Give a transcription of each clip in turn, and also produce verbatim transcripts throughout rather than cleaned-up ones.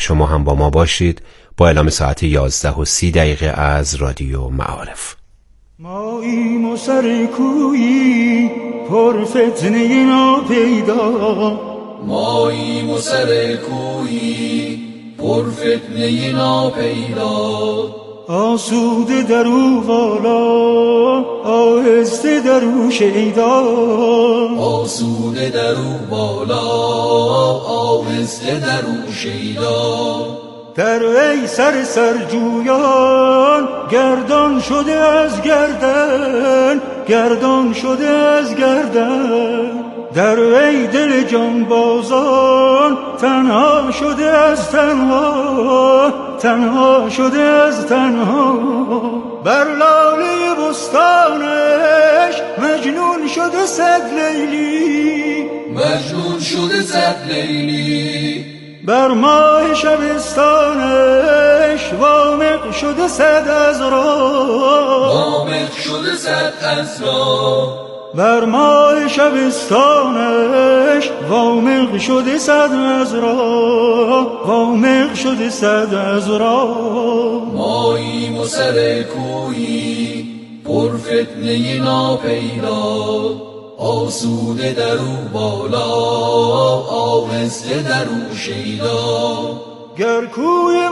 شما هم با ما باشید با اعلام ساعت یازده و سی دقیقه از رادیو معارف. ماییم و سر کویی پر فتنه ناپیدا، ماییم و سر کویی پر فتنه ناپیدا، آسوده درو والا آهسته درو شیدا، آسوده درو بالا آهسته درو شیدا. در وی سر سرجویان گردان شده از گردن، گردان شده از گردن، در وی دل جانبازان تنها شده از تنها، تنها شده از تنها. بر لاله بستانش مجنون شده صد لیلی، مجنون شده صد لیلی، بر ماه شبستانش وامق شده صد عذرا، وامق شده صد عذرا، بر ماه شبستانش وامق شده صد عذرا، وامق شده صد عذرا. ماییم و سر کویی پر فتنه ناپیدا، آسوده درو بالا آهسته درو شیدا. گر کوی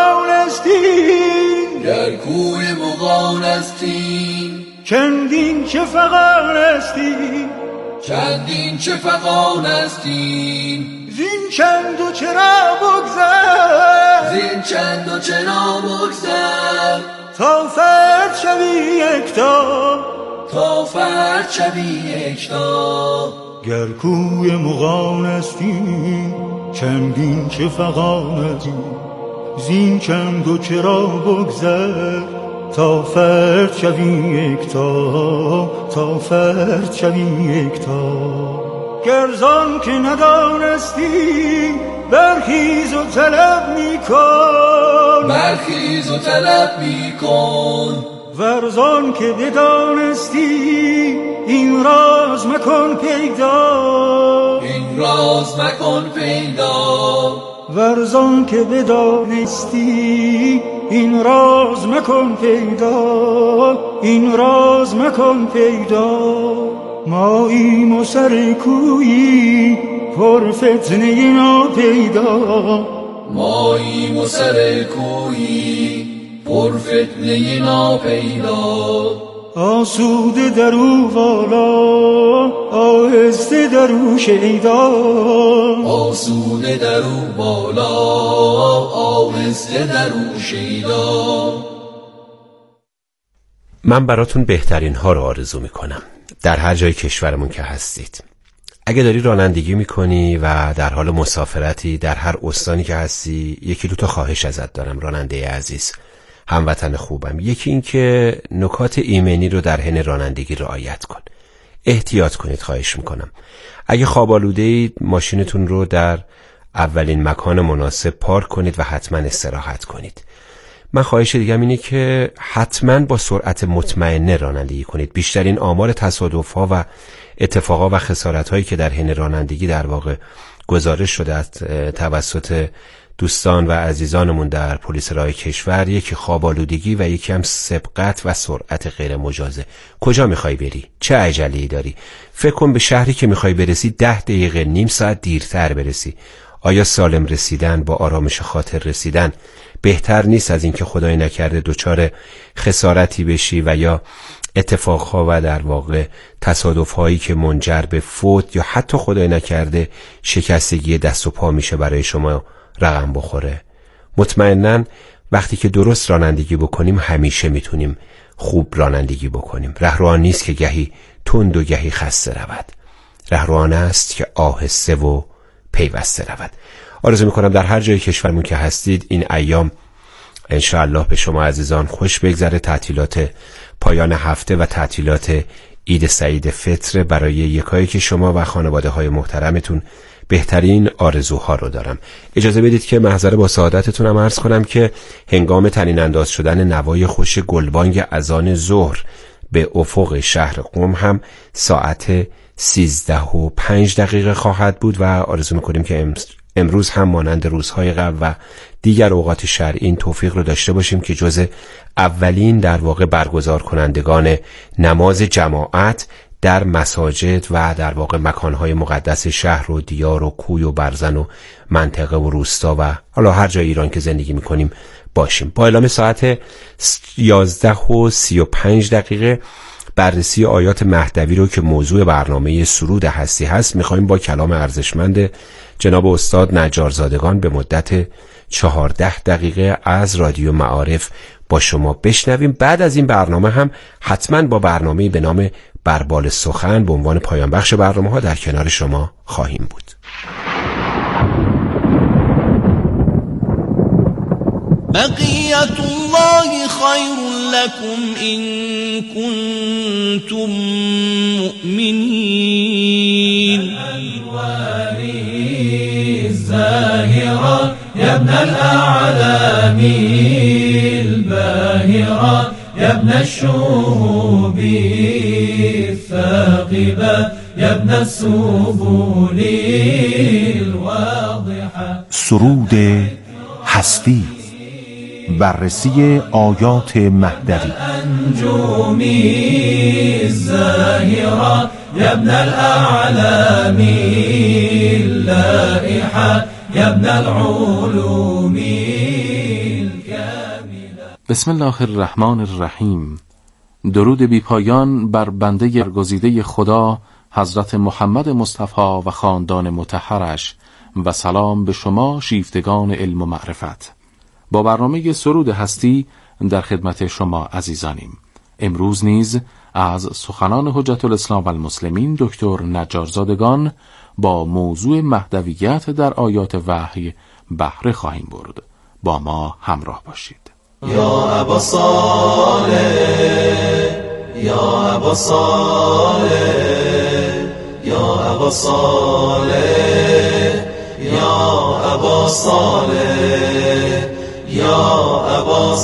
مغانستین، گر کوی مغانستین، چندین چه فغانستین، چندین چه فغانستین، زین چند و چرا بگذر، زین چند و چرا بگذر، تا فرد شوی یکتا، تا فرد شوی یکتا. گر کوی مغانستین، چندین چه فغانستین، زین چند و چرا بگذر، تا فرد شوی یکتا، تا فرد شوی یکتا. گر زان که ندانستی برخیز و طلب میکن، برخیز و طلب میکن، ورزان که بدانستی این راز مکن پیدا، این راز مکن پیدا، ورزان که بدانستی این راز مکن پیدا، این راز مکن پیدا. ماییم و سر کویی پر فتنه ناپیدا، ماییم و سر کویی پر فتنه ناپیدا، آسوده درو والا آهسته درو شیدا، آسوده درو بالا آهسته درو شیدا. من براتون بهترین ها رو آرزو میکنم در هر جای کشورمون که هستید. اگه داری رانندگی میکنی و در حال مسافرتی در هر استانی که هستی، یکی دو تا خواهش ازت دارم راننده عزیز، هموطن خوبم. یکی این که نکات ایمنی رو در حین رانندگی رعایت کن. احتیاط کنید خواهش میکنم. اگه خواب آلوده اید ماشینتون رو در اولین مکان مناسب پارک کنید و حتما استراحت کنید. من خواهش دیگم اینه که حتما با سرعت مطمئنه رانندگی کنید. بیشترین آمار تصادف‌ها و اتفاقا و خسارت‌هایی که در حین رانندگی در واقع گزارش شده از توسط دوستان و عزیزانمون در پلیس راه کشور، یکی خواب آلودگی و یکی هم سبقت و سرعت غیر مجازه. کجا میخوای بری؟ چه عجله‌ای داری؟ فکر کن به شهری که میخوای برسی ده دقیقه نیم ساعت دیرتر برسی. آیا سالم رسیدن، با آرامش خاطر رسیدن بهتر نیست از اینکه خدای نکرده دچار خسارتی بشی و یا اتفاقها و در واقع تصادف‌هایی که منجر به فوت یا حتی خدای نکرده شکستگی دست و پا میشه برای شما رقم بخوره؟ مطمئناً وقتی که درست رانندگی بکنیم همیشه میتونیم خوب رانندگی بکنیم. رهرو نیست که گهی تند و گهی خسته رود. رهرو است که آهسته و پیوسته رود. آرزو میکنم در هر جای کشورمون که هستید این ایام انشاءالله به شما عزیزان خوش بگذره. تعطیلات پایان هفته و تعطیلات عید سعید فطر برای یکایی که شما و خانواده های محترمتون بهترین آرزوها رو دارم. اجازه بدید که محضر با سعادتتونم عرض کنم که هنگام طنین انداز شدن نوای خوش گلبانگ اذان ظهر به افق شهر قم هم ساعت سیزده و پنج دقیقه خواهد بود و آرزو میکنیم که امروز هم مانند روزهای قبل و دیگر اوقات شرعی این توفیق رو داشته باشیم که جز اولین در واقع برگزار کنندگان نماز جماعت در مساجد و در واقع مکانهای مقدس شهر و دیار و کوی و برزن و منطقه و روستا و حالا هر جای ایران که زندگی میکنیم باشیم. با اعلام ساعت یازده و سی و پنج دقیقه بررسی آیات مهدوی رو که موضوع برنامه سرود هستی هست میخوایم با کلام ارزشمند جناب استاد نجارزادگان به مدت چهارده دقیقه از رادیو معارف با شما بشنویم. بعد از این برنامه هم حتما با برنامه به نام بربال سخن به عنوان پایان بخش برنامه ها در کنار شما خواهیم بود. بقیت الله خیر لکم ان کنتم مؤمنین. الواری الزاهرة یا ابن الاعلامی الباهرة یا ابن الشهوب الثاقبة یا ابن السبول الواضحة. سرود هستی، بررسی آیات مهدوی. انجومی الزاهرة یا ابن الاعلامی اللائحة یا ابن العلوم الكاملة. بسم الله الرحمن الرحیم. درود بی پایان بر بنده برگزیده خدا حضرت محمد مصطفی و خاندان مطهرش و سلام به شما شیفتگان علم و معرفت. با برنامه سرود هستی در خدمت شما عزیزانیم. امروز نیز از سخنان حجت الاسلام و المسلمین دکتر نجارزادگان با موضوع مهدویت در آیات وحی بهره خواهیم برد. با ما همراه باشید. یا ابا صالح یا ابا صالح یا ابا صالح یا ابا صالح یا ابا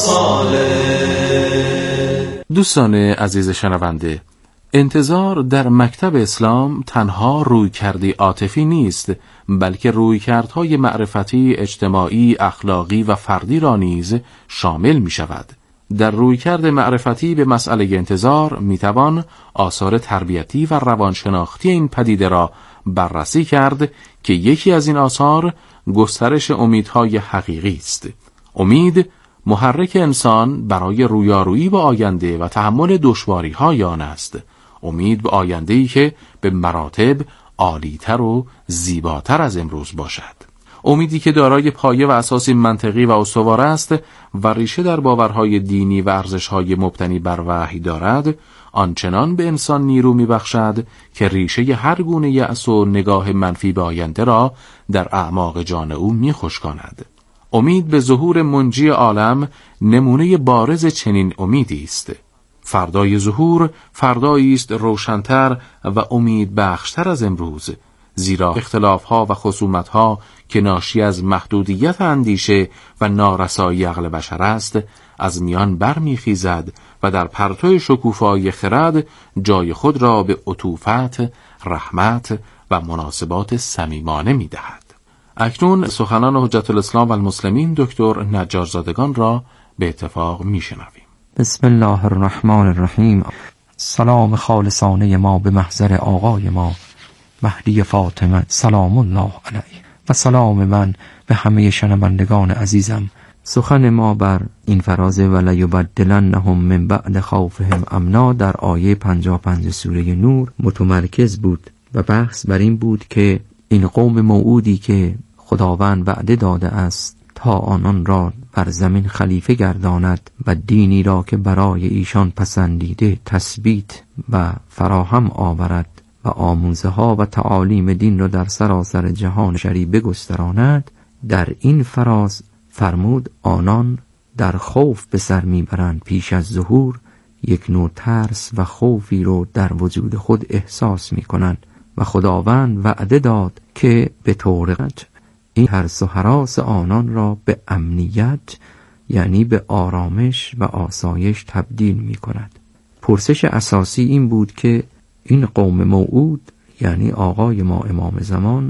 صالح. دوستان عزیز شنونده، انتظار در مکتب اسلام تنها رویکردی عاطفی نیست، بلکه رویکردهای معرفتی، اجتماعی، اخلاقی و فردی را نیز شامل می شود. در رویکرد معرفتی به مسئله انتظار می توان آثار تربیتی و روانشناختی این پدیده را بررسی کرد که یکی از این آثار گسترش امیدهای حقیقی است. امید محرک انسان برای رویارویی با آینده و تحمل دشواری‌های آن است. امید به آینده‌ای که به مراتب عالی‌تر و زیباتر از امروز باشد. امیدی که دارای پایه و اساسی منطقی و استوار است و ریشه در باورهای دینی و ارزش‌های مبتنی بر وحی دارد، آنچنان به انسان نیرو می‌بخشد که ریشه هر گونه یأس و نگاه منفی به آینده را در اعماق جان او می‌خشکاند. امید به ظهور منجی عالم نمونه بارز چنین امیدی است. فردای ظهور فردایی است روشن‌تر و امید بخشتر از امروز، زیرا اختلاف‌ها و خصومت‌ها که ناشی از محدودیت اندیشه و نارسایی عقل بشر است از میان برمیخیزد و در پرتو شکوفایی خرد جای خود را به عطوفت، رحمت و مناسبات صمیمانه می‌دهد. اکنون سخنان حجت الاسلام و المسلمین دکتر نجارزادگان را به اتفاق میشنویم. بسم الله الرحمن الرحیم. سلام خالصانه ما به محضر آقای ما مهدی فاطمه سلام الله علیه و سلام من به همه شنوندگان عزیزم. سخن ما بر این فراز ولیبدلنهم من بعد خوفهم امنا در آیه پنجاه و پنج سوره نور متمرکز بود و بحث بر این بود که این قوم موعودی که خداوند وعده داده است تا آنان را بر زمین خلیفه گرداند و دینی را که برای ایشان پسندیده تثبیت و فراهم آورد و آموزه ها و تعالیم دین را در سراسر جهان شری بگستراند، در این فراز فرمود آنان در خوف به سر میبرند. پیش از ظهور یک نوع ترس و خوفی رو در وجود خود احساس میکنند و خداوند وعده داد که به طور این ترس و هراس آنان را به امنیت یعنی به آرامش و آسایش تبدیل می کند. پرسش اساسی این بود که این قوم موعود یعنی آقای ما امام زمان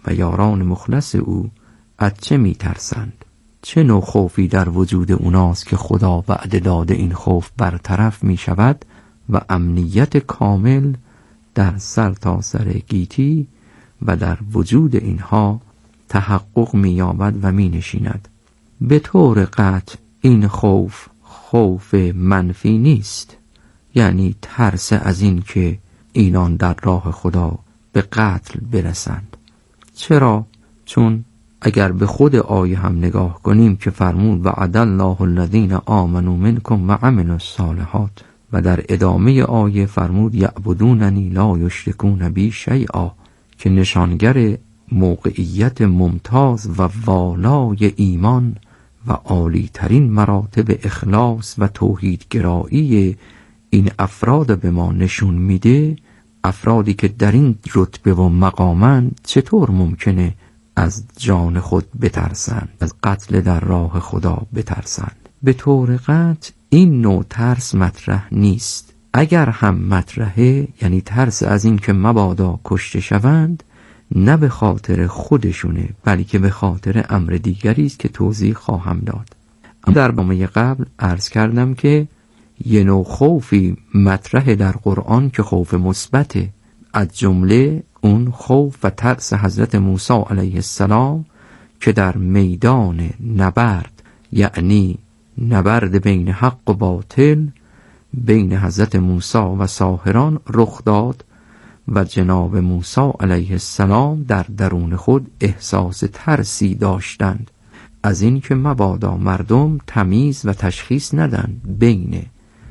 و یاران مخلص او از چه می ترسند؟ چه نوع خوفی در وجود اوناست که خدا وعده داده این خوف برطرف می شود و امنیت کامل در سر تا سر گیتی و در وجود اینها تحقق می یابد و می نشیند. به طور قطع این خوف خوف منفی نیست، یعنی ترس از این که اینان در راه خدا به قتل برسند. چرا؟ چون اگر به خود آیه هم نگاه کنیم که فرمود وعد الله الذین آمنوا منکم و عملوا الصالحات، و در ادامه آیه فرمود یعبدوننی لا یشرکون بی شیئا، که نشانگر موقعیت ممتاز و والای ایمان و عالی ترین مراتب اخلاص و توحیدگرایی این افراد به ما نشون میده. افرادی که در این رتبه و مقامند چطور ممکنه از جان خود بترسند، از قتل در راه خدا بترسند؟ به طور قطع این نوع ترس مطرح نیست. اگر هم مطرحه، یعنی ترس از این که مبادا کشته شوند، نه به خاطر خودشونه بلکه به خاطر امر دیگری است که توضیح خواهم داد. در برنامه قبل عرض کردم که یه نوع خوفی مطرح در قرآن که خوف مثبته، از جمله اون خوف و ترس حضرت موسی علیه السلام که در میدان نبرد، یعنی نبرد بین حق و باطل، بین حضرت موسی و ساحران رخ داد و جناب موسی علیه السلام در درون خود احساس ترسی داشتند از این که مبادا مردم تمیز و تشخیص ندن بین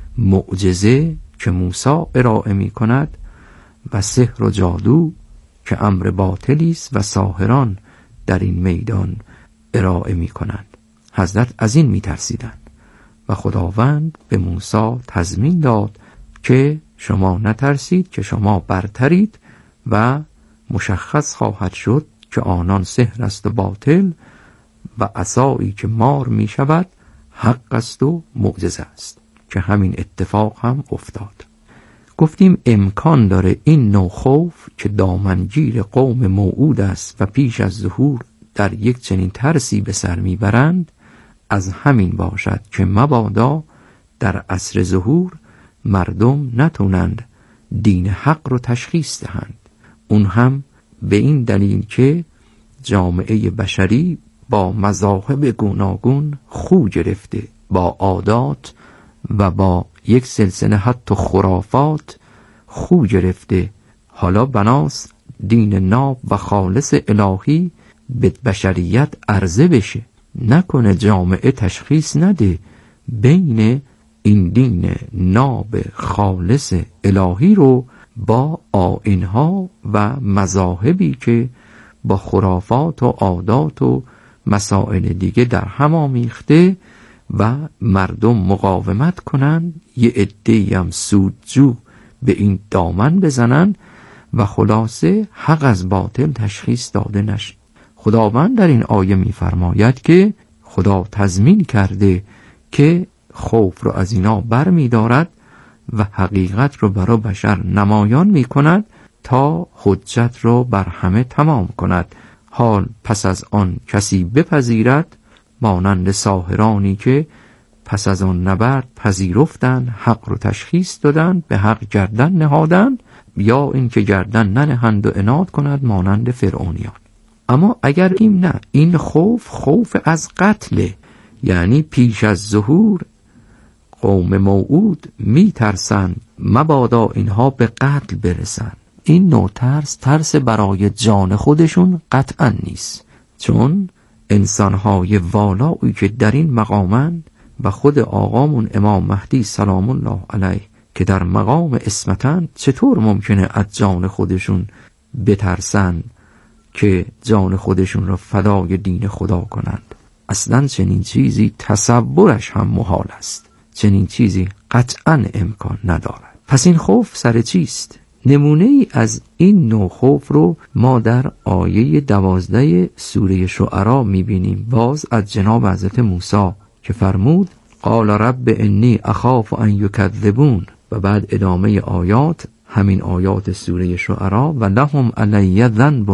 معجزه که موسی ارائه می کند و سحر و جادو که امر باطلی است و ساحران در این میدان ارائه می کنند. حضرت از این می ترسیدند و خداوند به موسی تضمین داد که شما نترسید که شما برترید و مشخص خواهد شد که آنان سحر است و باطل و عصایی که مار می شود حق است و معجزه است، که همین اتفاق هم افتاد. گفتیم امکان داره این نوع خوف که دامنگیر قوم موعود است و پیش از ظهور در یک چنین ترسی به سر میبرند از همین باشد که مبادا در عصر ظهور مردم نتونند دین حق رو تشخیص دهند. اون هم به این دلیل که جامعه بشری با مذاهب گوناگون خو گرفته، با عادات و با یک سلسله حتی خرافات خو گرفته. حالا بناس دین ناب و خالص الهی به بشریت عرضه بشه، نکنه جامعه تشخیص نده بین این دین ناب خالص الهی رو با آیین‌ها و مذاهبی که با خرافات و عادات و مسائل دیگه در هم آمیخته و مردم مقاومت کنن، یه عده‌ای هم سودجو به این دامن بزنن و خلاصه حق از باطل تشخیص داده نشه. خداوند در این آیه می‌فرماید که خدا تضمین کرده که خوف رو از اینا بر می دارد و حقیقت رو برای بشر نمایان می کند تا حجت رو بر همه تمام کند. حال پس از آن کسی بپذیرد، مانند ساحرانی که پس از آن نبرد پذیرفتند، حق رو تشخیص دادند، به حق گردن نهادند، یا اینکه گردن ننهند و عناد کند مانند فرعونیان. اما اگر این نه، این خوف خوف از قتل، یعنی پیش از ظهور قوم موعود می ترسند مبادا اینها به قتل برسند. این نوع ترس ترس برای جان خودشون قطعا نیست، چون انسانهای والایی که در این مقامند و خود آقامون امام مهدی سلام الله علیه که در مقام عصمتن، چطور ممکنه از جان خودشون بترسند که جان خودشون را فدای دین خدا کنند؟ اصلا چنین چیزی تصورش هم محال است، چنین چیزی قطعا امکان ندارد. پس این خوف سر چیست؟ نمونه ای از این نوع خوف رو ما در آیه دوازده سوره شعرا میبینیم، باز از جناب حضرت موسی که فرمود قال رب انی اخاف ان یکذبون، و بعد ادامه آیات همین آیات سوره شعرا و لهم علی ذنب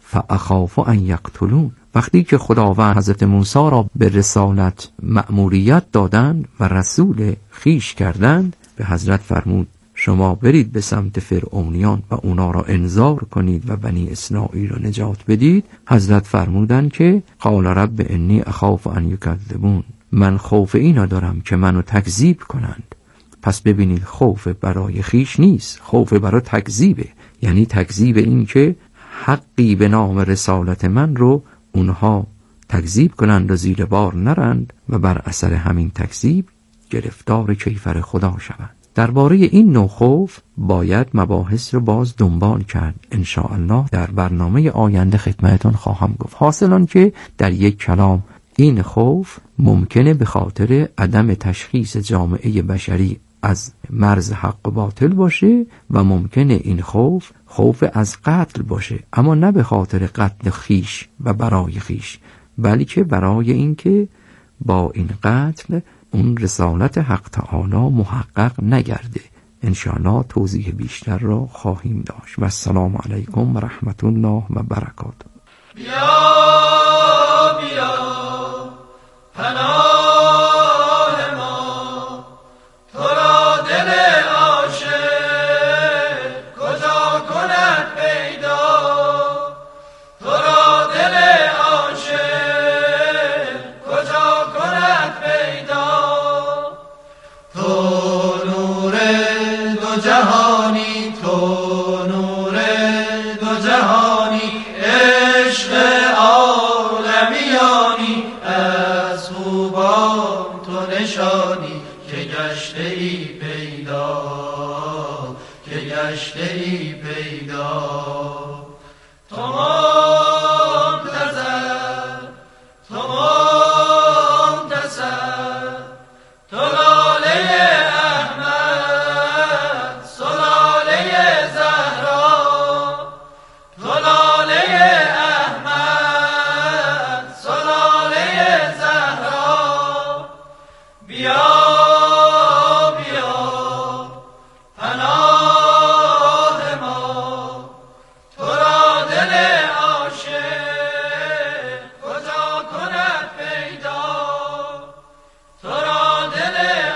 فاخاف ان یقتلون. وقتی که خداوند حضرت موسی را به رسالت مأموریت دادند و رسول خیش کردند، به حضرت فرمود شما برید به سمت فرعونیان و اونا را انذار کنید و بنی اسرائیل را نجات بدید. حضرت فرمودند که قال رب انی اخاف ان یکذبون، من خوف اینا دارم که منو تکذیب کنند. پس ببینید خوف برای خیش نیست، خوف برای تکذیبه، یعنی تکذیب این که حقی به نام رسالت من رو اونها تکذیب کنند و زیر بار نرند و بر اثر همین تکذیب گرفتار کیفر خدا شوند. درباره این نوع خوف باید مباحث رو باز دنبال کرد. انشاءالله در برنامه آینده خدمتتون خواهم گفت. حاصل آن که در یک کلام این خوف ممکنه به خاطر عدم تشخیص جامعه بشری از مرز حق و باطل باشه و ممکنه این خوف خوف از قتل باشه، اما نه به خاطر قتل خیش و برای خیش، بلکه برای اینکه با این قتل اون رسالت حق تعالی محقق نگرده. انشاءالله توضیح بیشتر را خواهیم داشت. و السلام علیکم و رحمت الله و برکاته. بیا بیا پناه ما، تو را دل عاشق کجا کند پیدا، تو را دل عاشق کجا کند پیدا. تو نور دو جهانی، تو نور دو جهانی، عشق عالمیانی، از خوبان تو نشانی که گشته ای پیدا، که گشته ای پیدا. تو منتظر، تو منتصر، تو لاله احمد، سلاله زهرا، تو لاله احمد، سلاله زهرا. بیا بیا پناه ما، تو را دل عاشق کجا کند پیدا، تو را دل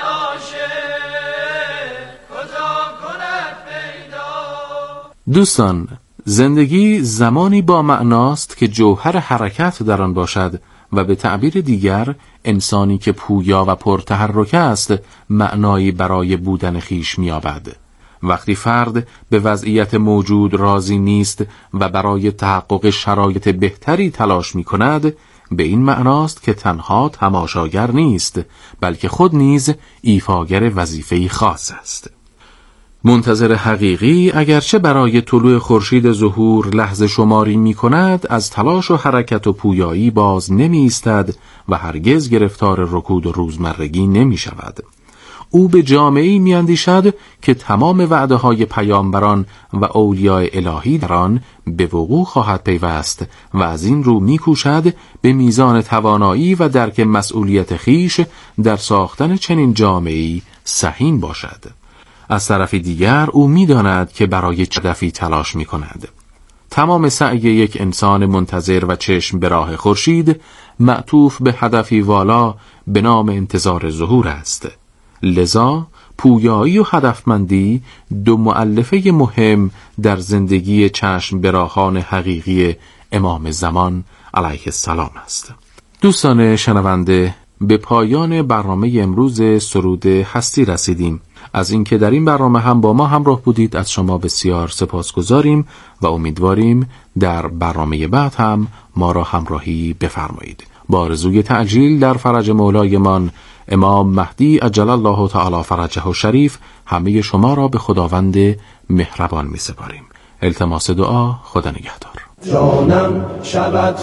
عاشق کجا کند پیدا. دوستان، زندگی زمانی با معناست که جوهر حرکت در آن باشد و به تعبیر دیگر انسانی که پویا و پرتحرک است معنایی برای بودن خیش می‌یابد. وقتی فرد به وضعیت موجود راضی نیست و برای تحقق شرایط بهتری تلاش می‌کند، به این معناست که تنها تماشاگر نیست، بلکه خود نیز ایفاگر وظیفه‌ای خاص است. منتظر حقیقی اگرچه برای طلوع خورشید ظهور لحظه شماری می کند، از تلاش و حرکت و پویایی باز نمی ایستد و هرگز گرفتار رکود و روزمرگی نمی شود. او به جامعه‌ای می اندیشد که تمام وعده های پیامبران و اولیاء الهی در آن به وقوع خواهد پیوست و از این رو می کوشد به میزان توانایی و درک مسئولیت خیش در ساختن چنین جامعه‌ای سهیم باشد. از طرف دیگر او می‌داند که برای چه هدفی تلاش می‌کند. تمام سعی یک انسان منتظر و چشم به راه خورشید معطوف به هدفی والا به نام انتظار ظهور است. لذا پویایی و هدفمندی دو مؤلفه مهم در زندگی چشم به راهان حقیقی امام زمان علیه السلام است. دوستان شنونده، به پایان برنامه امروز سرود هستی رسیدیم. از اینکه در این برنامه هم با ما همراه بودید از شما بسیار سپاسگزاریم و امیدواریم در برنامه بعد هم ما را همراهی بفرمایید. با آرزوی تعجیل در فرج مولایمان امام مهدی عجل الله تعالی فرجه و شریف همه شما را به خداوند مهربان می سپاریم. التماس دعا. خدا نگهدار. جانم شود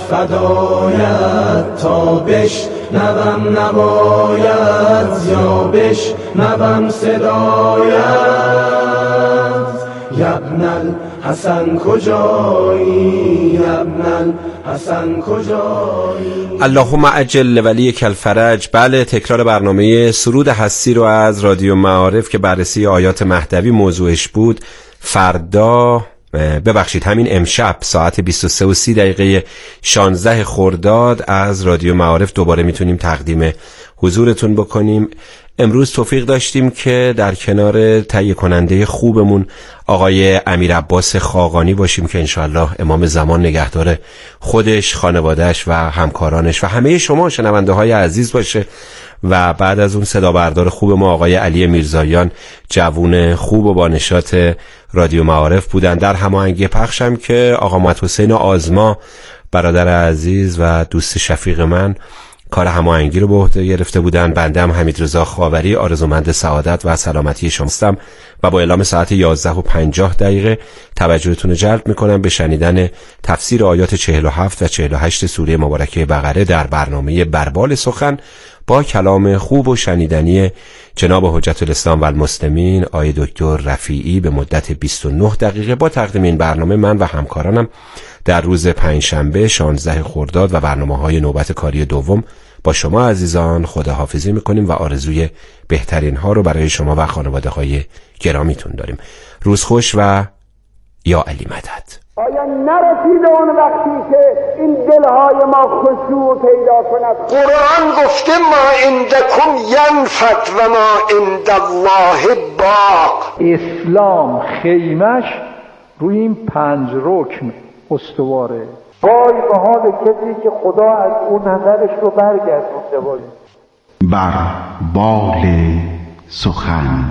فدایت تا بش نبم نباید، یا بش نبم صدایت. یبن الحسن کجایی، یبن الحسن کجایی. اللهم عجل ولیک الفرج. بله، تکرار برنامه سرود هستی رو از رادیو معارف که بررسی آیات مهدوی موضوعش بود فردا ببخشید همین امشب ساعت بیست و سه و سی دقیقه شانزده خرداد از رادیو معارف دوباره میتونیم تقدیم حضورتون بکنیم. امروز توفیق داشتیم که در کنار تهیه کننده خوبمون آقای امیر عباس خاقانی باشیم که انشالله امام زمان نگهدار خودش، خانوادهش و همکارانش و همه شما شنونده های عزیز باشه. و بعد از اون صدا بردار خوب ما آقای علی میرزایان، جوون خوب و با نشاط رادیو معارف بودن. در هماهنگی پخشم که آقا محمد حسین آزما، برادر عزیز و دوست شفیق من، کار هماهنگی رو به عهده گرفته بودن. بنده هم حمیدرضا خاوری آرزومند سعادت و سلامتی شما هستم و با اعلام ساعت یازده و پنجاه دقیقه توجهتون رو جلب میکنم به شنیدن تفسیر آیات چهل و هفت و چهل و هشت سوره مبارکه بقره در برنامه بربال سخن با کلام خوب و شنیدنی جناب حجت الاسلام و المسلمین آقای دکتر رفیعی به مدت بیست و نه دقیقه. با تقدیم این برنامه من و همکارانم در روز پنجشنبه شانزده خرداد و برنامه‌های نوبت کاری دوم با شما عزیزان خداحافظی می‌کنیم و آرزوی بهترین ها رو برای شما و خانواده‌های گرامیتون داریم. روز خوش و یا علی مدد. آیا نرسیده اون وقتی که این دلهای ما خشوع پیدا کند؟ قرآن گفته ما عندکم ینفد و ما عند الله باق. اسلام خیمش روی این پنج رکن استواره. وای به حال کسی که خدا از اون نظرش رو برگردونده باشه. بر بال سخن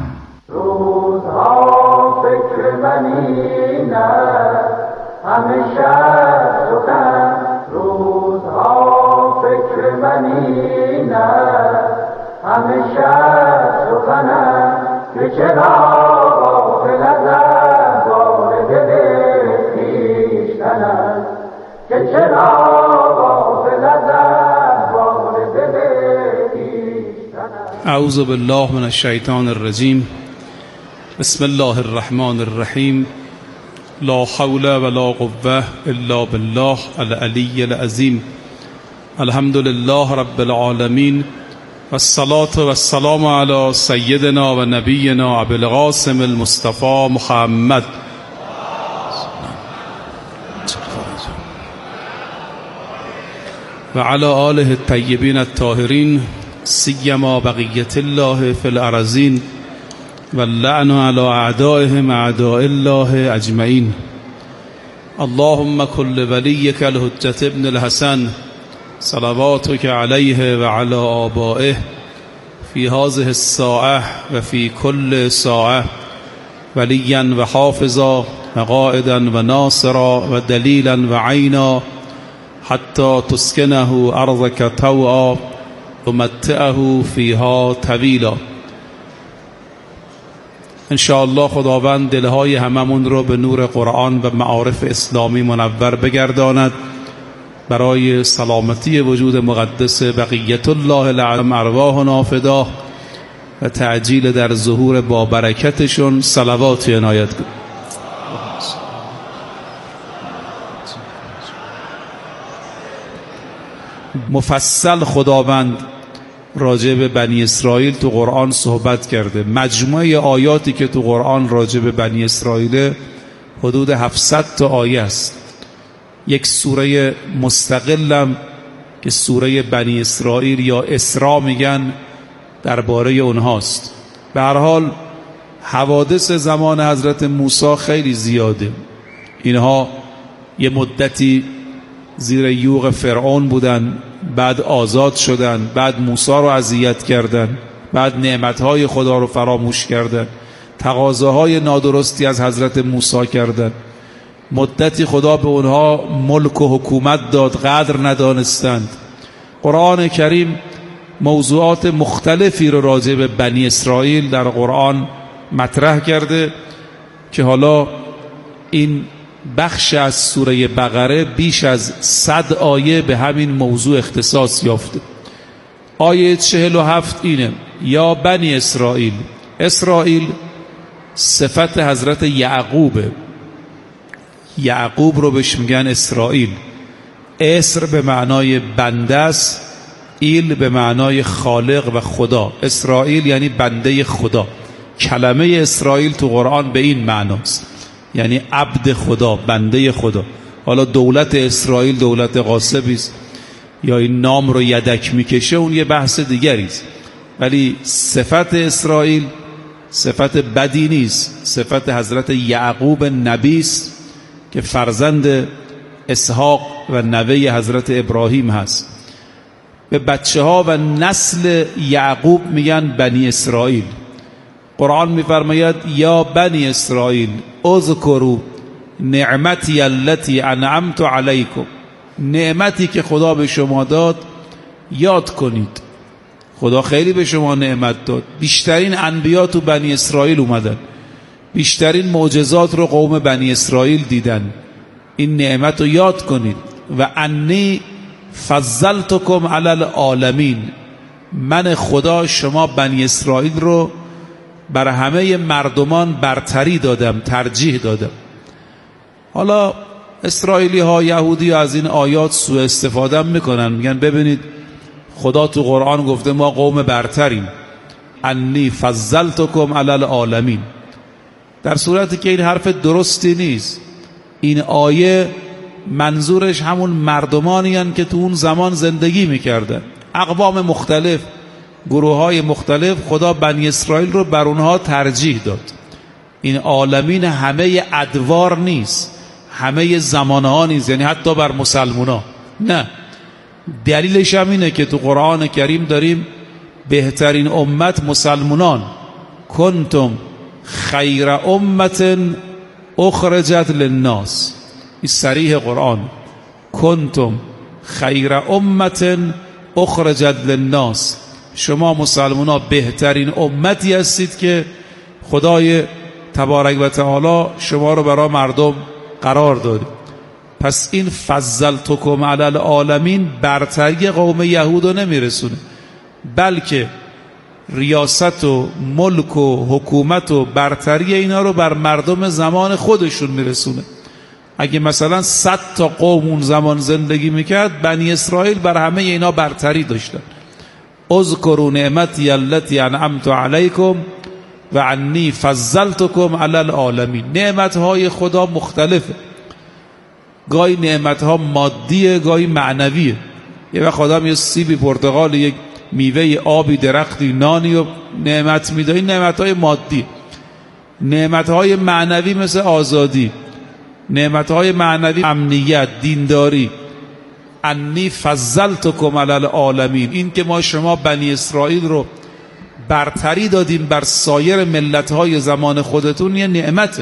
روزها فکر منی نه همیشه سخن، روزها فکر منی نه همیشه سخنم که چرا غافل از احوال دل خویشتنم، که چرا غافل از احوال دل خویشتنم. اعوذ بالله من الشیطان الرجیم. بسم الله الرحمن الرحیم. لا حول ولا قوة الا بالله العلی العظیم. الحمد لله رب العالمین والصلاة والسلام علی سیدنا و نبینا ابی القاسم المصطفى محمد و علی آله الطیبین الطاهرین سیما بقیة الله فی الارضین واللعن على اعدائهم اعداء الله اجمعین. اللهم كل وليك الحجة ابن الحسن صلواتك عليه وعلى آبائه في هذه الساعة وفي كل ساعة وليا وحافظا وقائدا وناصرا ودليلا وعينا حتى تسكنه أرضك طوعا ومتعه فيها طويلا. انشاءالله خداوند دلهای هممون رو به نور قرآن و معارف اسلامی منور بگرداند، برای سلامتی وجود مقدس بقیت الله العظم ارواحنا فدا و تعجیل در ظهور با برکتشون صلوات عنایت کنید. مفصل خداوند راجع به بنی اسرائیل تو قرآن صحبت کرده. مجموعه آیاتی که تو قرآن راجع به بنی اسرائیل حدود هفتصد تا آیه است. یک سوره مستقلم که سوره بنی اسرائیل یا اسراء میگن درباره اونهاست. به هر حال حوادث زمان حضرت موسی خیلی زیاده. اینها یه مدتی زیر یوغ فرعون بودن، بعد آزاد شدن، بعد موسی رو اذیت کردن، بعد نعمتهای خدا رو فراموش کردن، تقاضاهای نادرستی از حضرت موسی کردن. مدتی خدا به اونها ملک و حکومت داد، قدر ندانستند. قرآن کریم موضوعات مختلفی رو راجع به بنی اسرائیل در قرآن مطرح کرده که حالا این بخش از سوره بقره بیش از صد آیه به همین موضوع اختصاص یافته. آیه چهل و هفت اینه: یا بنی اسرائیل. اسرائیل صفت حضرت یعقوبه. یعقوب رو بهش میگن اسرائیل. اسر به معنای بنده است، ایل به معنای خالق و خدا. اسرائیل یعنی بنده خدا. کلمه اسرائیل تو قرآن به این معناست. یعنی عبد خدا، بنده خدا. حالا دولت اسرائیل دولت غاصبی است یا این نام رو یدک میکشه، اون یه بحث دیگری است، ولی صفت اسرائیل صفت بدی نیست. صفت حضرت یعقوب نبی است که فرزند اسحاق و نوه حضرت ابراهیم هست. به بچه ها و نسل یعقوب میگن بنی اسرائیل. قرآن میفرماید یا بنی اسرائیل اذکروا نعمتی التي انعمت علیکم، نعمتی که خدا به شما داد یاد کنید. خدا خیلی به شما نعمت داد. بیشترین انبیا تو بنی اسرائیل اومدن، بیشترین معجزات رو قوم بنی اسرائیل دیدن. این نعمت رو یاد کنید. و انی فضلتکم علی العالمین، من خدا شما بنی اسرائیل رو بر همه مردمان برتری دادم، ترجیح دادم. حالا اسرائیلی ها یهودی ها از این آیات سوء استفاده میکنن، میگن ببینید خدا تو قرآن گفته ما قوم برتریم، انی فضلتکم علی العالمین، در صورتی که این حرف درستی نیست. این آیه منظورش همون مردمانی هستند که تو اون زمان زندگی میکردن، اقوام مختلف، گروه های مختلف. خدا بنی اسرائیل رو بر اونها ترجیح داد. این عالمین همه ادوار نیست، همه زمانه ها نیست، یعنی حتی بر مسلمان ها نه. دلیلش هم اینه که تو قرآن کریم داریم بهترین امت مسلمانان، کنتم خیر امت اخرجت للناس، این صریح قرآن، کنتم خیر امت اخرجت للناس، شما مسلمان ها بهترین امتی هستید که خدای تبارک و تعالی شما رو برای مردم قرار داد. پس این فضلتکم علی العالمین برتری قوم یهود رو نمیرسونه، بلکه ریاست و ملک و حکومت و برتری اینا رو بر مردم زمان خودشون میرسونه. اگه مثلا صد تا قوم اون زمان زندگی میکرد، بنی اسرائیل بر همه اینا برتری داشتن. اذکروا نعمتی التي انعمت علیکم و انی فضلتکم علی العالمین. نعمتهای خدا مختلفه، گاهی نعمتها مادیه، گاهی معنویه. یه وقت آدم یه سیبی، پرتقال، یک میوه، آبی، درختی، نانی و نعمت میده، این نعمتهای مادی. نعمتهای معنوی مثل آزادی، نعمتهای معنوی امنیت، دینداری. انی فضلتکم علی العالمین، این که ما شما بنی اسرائیل رو برتری دادیم بر سایر ملتهای زمان خودتون، یه نعمته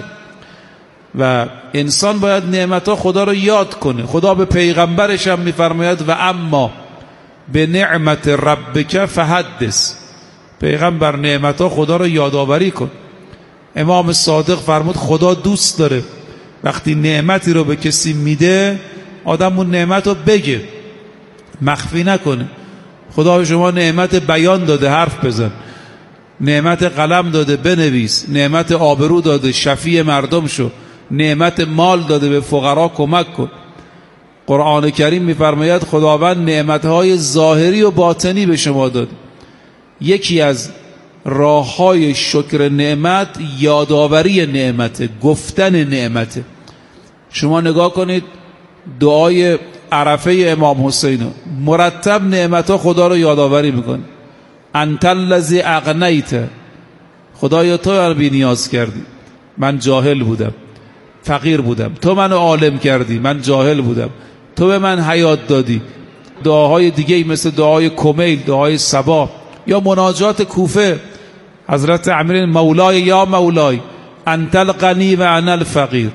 و انسان باید نعمتها خدا رو یاد کنه. خدا به پیغمبرش هم میفرماید و اما به نعمت ربک فحدث، پیغمبر نعمتها خدا رو یادآوری کن. امام صادق فرمود خدا دوست داره وقتی نعمتی رو به کسی میده آدم اون نعمت رو بگه، مخفی نکنه. خدا به شما نعمت بیان داده، حرف بزن. نعمت قلم داده، بنویس. نعمت آبرو داده، شفیع مردم شو. نعمت مال داده، به فقرا کمک کن. قرآن کریم میفرماید خداوند نعمتهای ظاهری و باطنی به شما داد. یکی از راههای شکر نعمت یادآوری نعمت، گفتن نعمت. شما نگاه کنید دعای عرفه امام حسین، مرتب نعمتها خدا رو یادآوری میکنه. انت الذی اغنیت، خدایا تو من بی نیاز کردی، من جاهل بودم، فقیر بودم، تو منو عالم کردی، من جاهل بودم، تو به من حیات دادی. دعاهای دیگه مثل دعای کمیل، دعای صبا یا مناجات کوفه، حضرت امیر مولای یا مولای انت الغنی و انا الفقیر،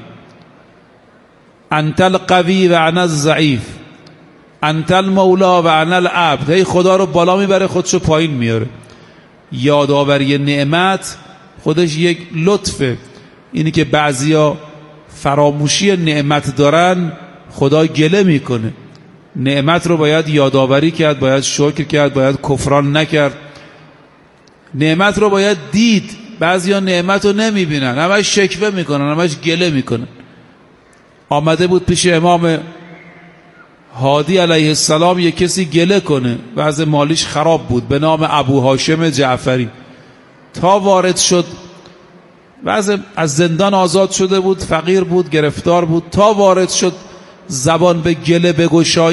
انت القوی و انا الضعیف، انت المولا و انا العبد. هی خدا رو بالا میبره، خودشو پایین میاره. یادآوری نعمت خودش یک لطفه. اینی که بعضیا فراموشی نعمت دارن، خدا گله میکنه. نعمت رو باید یادآوری کرد، باید شکر کرد، باید کفران نکرد. نعمت رو باید دید. بعضیا نعمت رو نمیبینن، همش شکوه میکنن، همش گله میکنن. آمده بود پیش امام هادی علیه السلام یک کسی گله کنه، وضع مالیش خراب بود، به نام ابو هاشم جعفری. تا وارد شد وضع از زندان آزاد شده بود، فقیر بود، گرفتار بود، تا وارد شد زبان به گله بگشای